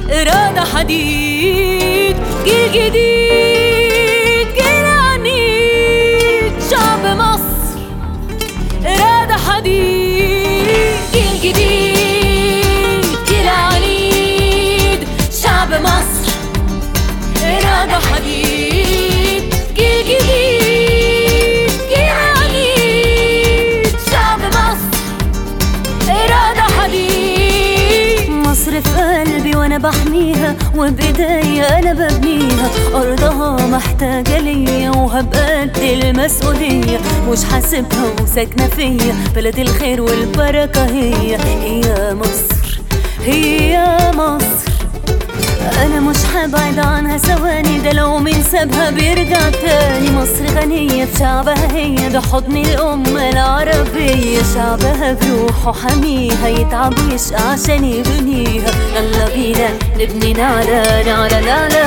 إرادة حديد، جيل جديد، جيل عنيد. شعب مصر إرادة حديد، جيل جديد، جيل عنيد. شعب مصر إرادة حديد، جيل جديد، جيل عنيد. شعب مصر إرادة حديد. مصر في قلبي وانا بحميها، وبايديا انا ببنيها. ارضها محتاجة ليا وهبقى قد المسؤولية. مش حاسبها وساكنة فيا، بلد الخير والبركة هي مصر، هي مصر. أنا مش هبعد عنها ثواني، ده لو من سابها بيرجع تاني. مصر غنية بشعبها، هي ده حضن الأمة العربية. شعبها بروحه حميها، يتعب ويشقى عشان يبنيها. يلا بينا نبني نعلى نعلى نعلى.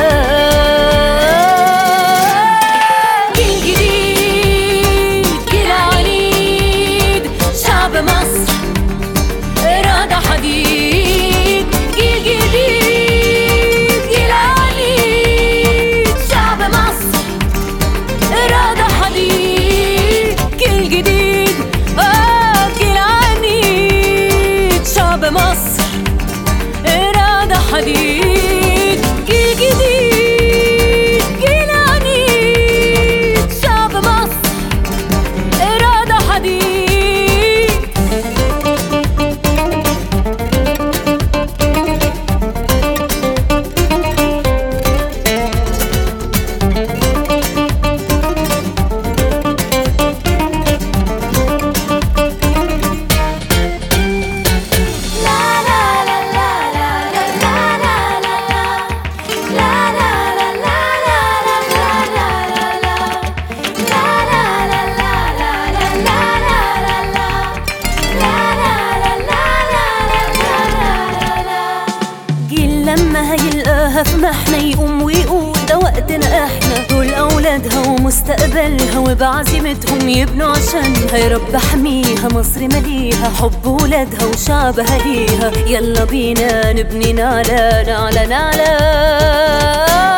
جيل جديد، جيل عنيد. شعب مصر إرادة حديد، جيل جديد، مصر إرادة حديد، جيل جديد، جيل عنيد. شعب مصر إرادة حديد. لما هيلقاها في محنة يقوم ويقول ده وقتنا احنا. دول اولادها ومستقبلها، وبعزيمتهم يبنوا عشانها. يا رب احميها، مصر مليها حب ولادها وشعبها ليها. يلا بينا نبني نعلى نعلى نعلى.